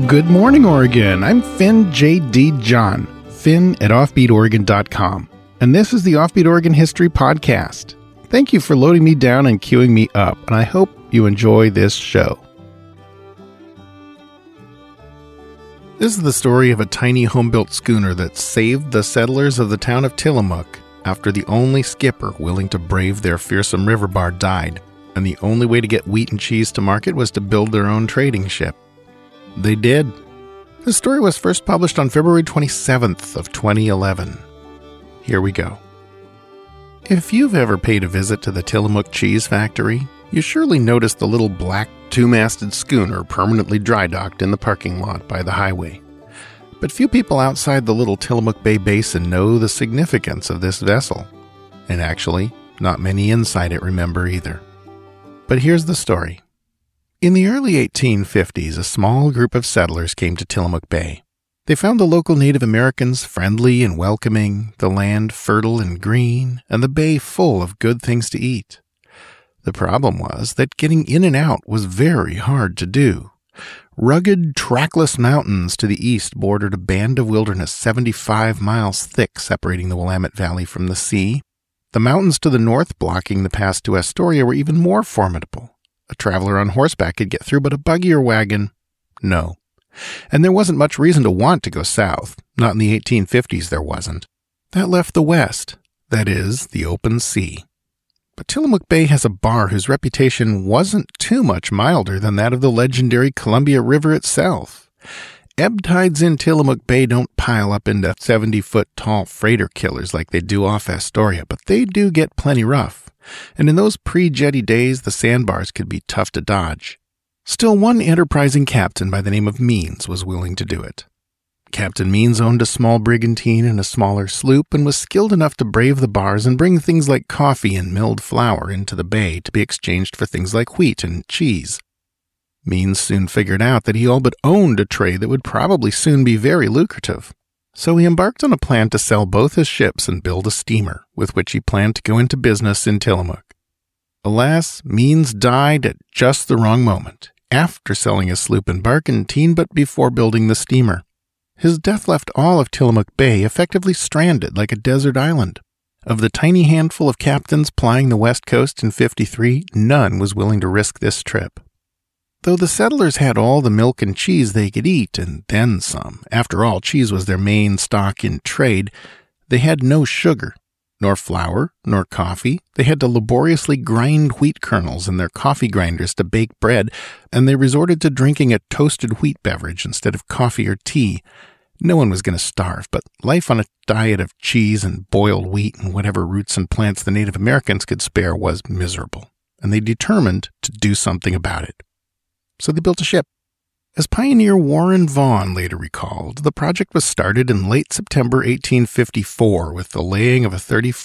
Good morning, Oregon. I'm Finn J.D. John, Finn at offbeatoregon.com, and this is the Offbeat Oregon History Podcast. Thank you for loading me down and queuing me up, and I hope you enjoy this show. This is the story of a tiny home-built schooner that saved the settlers of the town of Tillamook after the only skipper willing to brave their fearsome river bar died, and the only way to get wheat and cheese to market was to build their own trading ship. They did. The story was first published on February 27th of 2011. Here we go. If you've ever paid a visit to the Tillamook Cheese Factory, you surely noticed the little black two-masted schooner permanently dry-docked in the parking lot by the highway. But few people outside the little Tillamook Bay Basin know the significance of this vessel. And actually, not many inside it remember either. But here's the story. In the early 1850s, a small group of settlers came to Tillamook Bay. They found the local Native Americans friendly and welcoming, the land fertile and green, and the bay full of good things to eat. The problem was that getting in and out was very hard to do. Rugged, trackless mountains to the east bordered a band of wilderness 75 miles thick separating the Willamette Valley from the sea. The mountains to the north blocking the pass to Astoria were even more formidable. A traveler on horseback could get through, but a buggy or wagon, no. And there wasn't much reason to want to go south. Not in the 1850s there wasn't. That left the west, that is, the open sea. But Tillamook Bay has a bar whose reputation wasn't too much milder than that of the legendary Columbia River itself. Ebb tides in Tillamook Bay don't pile up into 70-foot-tall freighter killers like they do off Astoria, but they do get plenty rough. And in those pre-jetty days, the sandbars could be tough to dodge. Still, one enterprising captain by the name of Means was willing to do it. Captain Means owned a small brigantine and a smaller sloop and was skilled enough to brave the bars and bring things like coffee and milled flour into the bay to be exchanged for things like wheat and cheese. Means soon figured out that he all but owned a trade that would probably soon be very lucrative. So he embarked on a plan to sell both his ships and build a steamer, with which he planned to go into business in Tillamook. Alas, Means died at just the wrong moment, after selling his sloop and barkentine, but before building the steamer. His death left all of Tillamook Bay effectively stranded like a desert island. Of the tiny handful of captains plying the west coast in '53, none was willing to risk this trip. Though the settlers had all the milk and cheese they could eat, and then some, after all, cheese was their main stock in trade, they had no sugar, nor flour, nor coffee. They had to laboriously grind wheat kernels in their coffee grinders to bake bread, and they resorted to drinking a toasted wheat beverage instead of coffee or tea. No one was going to starve, but life on a diet of cheese and boiled wheat and whatever roots and plants the Native Americans could spare was miserable, and they determined to do something about it. So they built a ship. As pioneer Warren Vaughn later recalled, the project was started in late September 1854 with the laying of a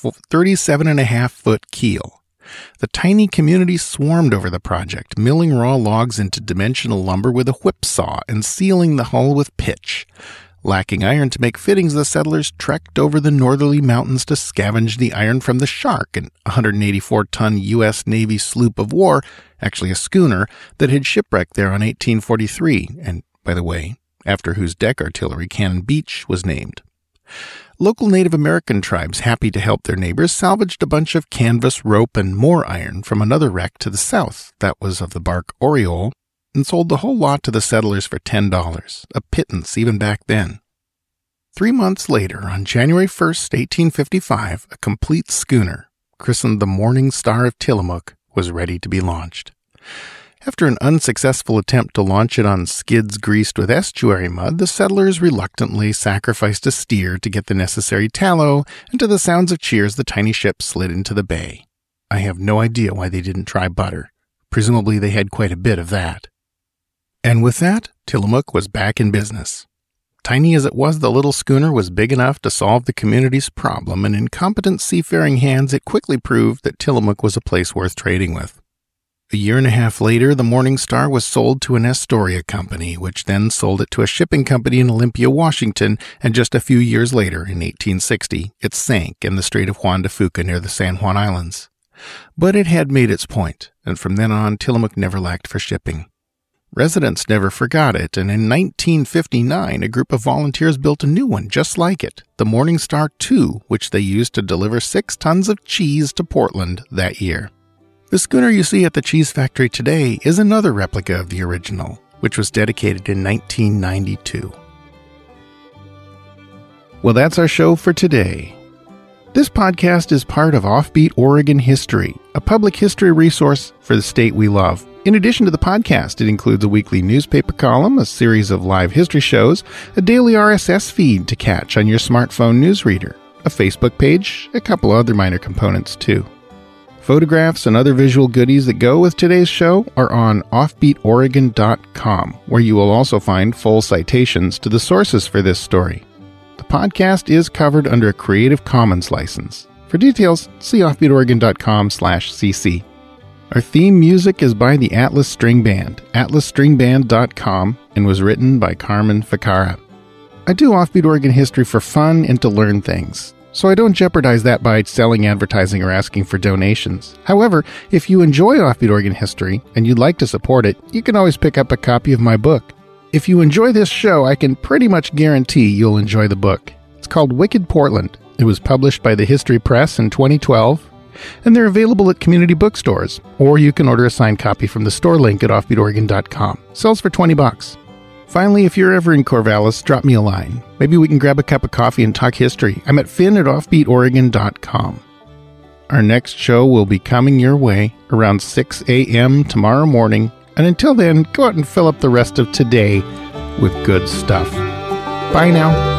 37.5-foot keel. The tiny community swarmed over the project, milling raw logs into dimensional lumber with a whipsaw and sealing the hull with pitch. Lacking iron to make fittings, the settlers trekked over the northerly mountains to scavenge the iron from the Shark, an 184-ton U.S. Navy sloop of war, actually a schooner, that had shipwrecked there on 1843, and, by the way, after whose deck artillery Cannon Beach was named. Local Native American tribes, happy to help their neighbors, salvaged a bunch of canvas, rope, and more iron from another wreck to the south, that was of the bark Oriole, and sold the whole lot to the settlers for $10, a pittance even back then. 3 months later, on January 1st, 1855, a complete schooner, christened the Morning Star of Tillamook, was ready to be launched. After an unsuccessful attempt to launch it on skids greased with estuary mud, the settlers reluctantly sacrificed a steer to get the necessary tallow, and to the sounds of cheers the tiny ship slid into the bay. I have no idea why they didn't try butter. Presumably they had quite a bit of that. And with that, Tillamook was back in business. Tiny as it was, the little schooner was big enough to solve the community's problem, and in competent seafaring hands it quickly proved that Tillamook was a place worth trading with. A year and a half later, the Morning Star was sold to an Astoria company, which then sold it to a shipping company in Olympia, Washington, and just a few years later, in 1860, it sank in the Strait of Juan de Fuca near the San Juan Islands. But it had made its point, and from then on, Tillamook never lacked for shipping. Residents never forgot it, and in 1959, a group of volunteers built a new one just like it, the Morningstar 2, which they used to deliver 6 tons of cheese to Portland that year. The schooner you see at the cheese factory today is another replica of the original, which was dedicated in 1992. Well, that's our show for today. This podcast is part of Offbeat Oregon History, a public history resource for the state we love. In addition to the podcast, it includes a weekly newspaper column, a series of live history shows, a daily RSS feed to catch on your smartphone newsreader, a Facebook page, a couple other minor components too. Photographs and other visual goodies that go with today's show are on offbeatoregon.com, where you will also find full citations to the sources for this story. The podcast is covered under a Creative Commons license. For details, see offbeatoregon.com/cc. Our theme music is by the Atlas String Band, atlasstringband.com, and was written by Carmen Ficara. I do Offbeat Oregon History for fun and to learn things, so I don't jeopardize that by selling advertising or asking for donations. However, if you enjoy Offbeat Oregon History and you'd like to support it, you can always pick up a copy of my book. If you enjoy this show, I can pretty much guarantee you'll enjoy the book. It's called Wicked Portland. It was published by the History Press in 2012. And they're available at community bookstores, or you can order a signed copy from the store link at offbeatoregon.com. Sells for $20. Finally, if you're ever in Corvallis, drop me a line. Maybe we can grab a cup of coffee and talk history. I'm at finn@offbeatoregon.com. Our next show will be coming your way around 6 a.m. tomorrow morning, and until then, go out and fill up the rest of today with good stuff. Bye now.